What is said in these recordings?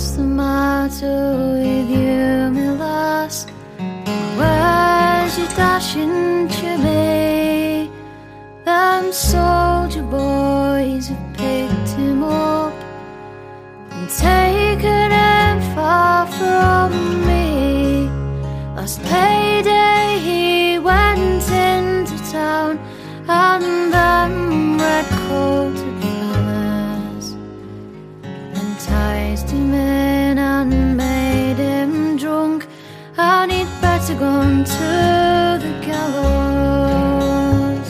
What's the matter with you, my lass? Where's your dashing chimney? Them soldier boys have picked him up and taken him far from me. Last payday he went into town, and them red-coated fellas enticed him in and made him drunk, and he'd better gone to the gallows.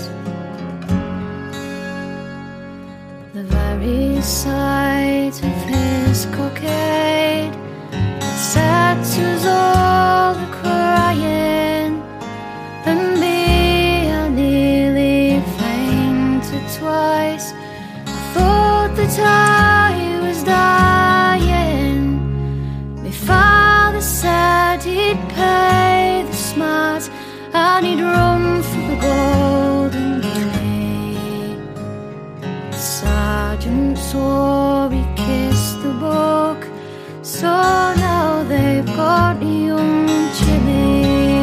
The very sight of his cockade set us all a-crying, and me, I nearly fainted twice. I thought that I was dying. My father said he'd pay the smart, and he'd run for the golden guinea. The sergeant swore he kissed the book, so now they've got young Jimmy.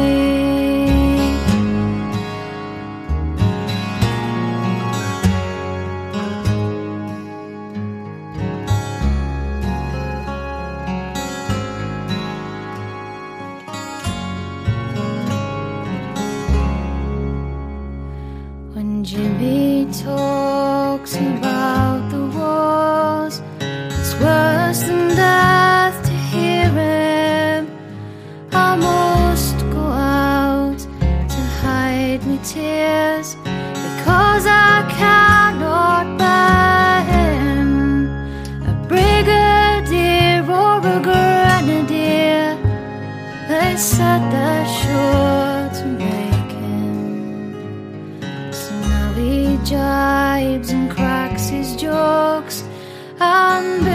When Jimmy talks about the wars, it's worse than death to hear him. I must go out to hide my tears, because I cannot bear him. A brigadier or a grenadier, they said they're sure to make him. So now he jibes and cracks his jokes and